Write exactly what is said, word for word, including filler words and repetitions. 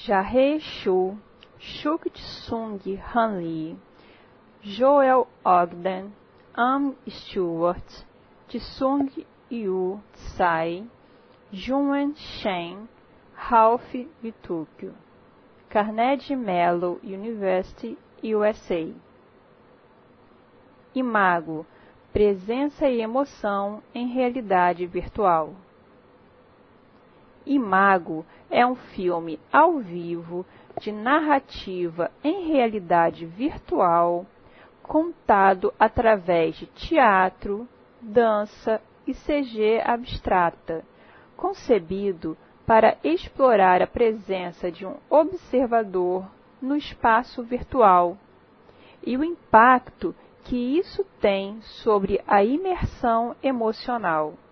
Jae Shu, Shuk-Sung Han Lee, Joel Ogden, Am Stewart, Tsung Yu Tsai, Jun Shen, Ralph Vitukio, Carnegie Mellon University, U S A. Imago, presença e emoção em realidade virtual. Imago é um filme ao vivo de narrativa em realidade virtual, contado através de teatro, dança e C G abstrata, concebido para explorar a presença de um observador no espaço virtual e o impacto que isso tem sobre a imersão emocional.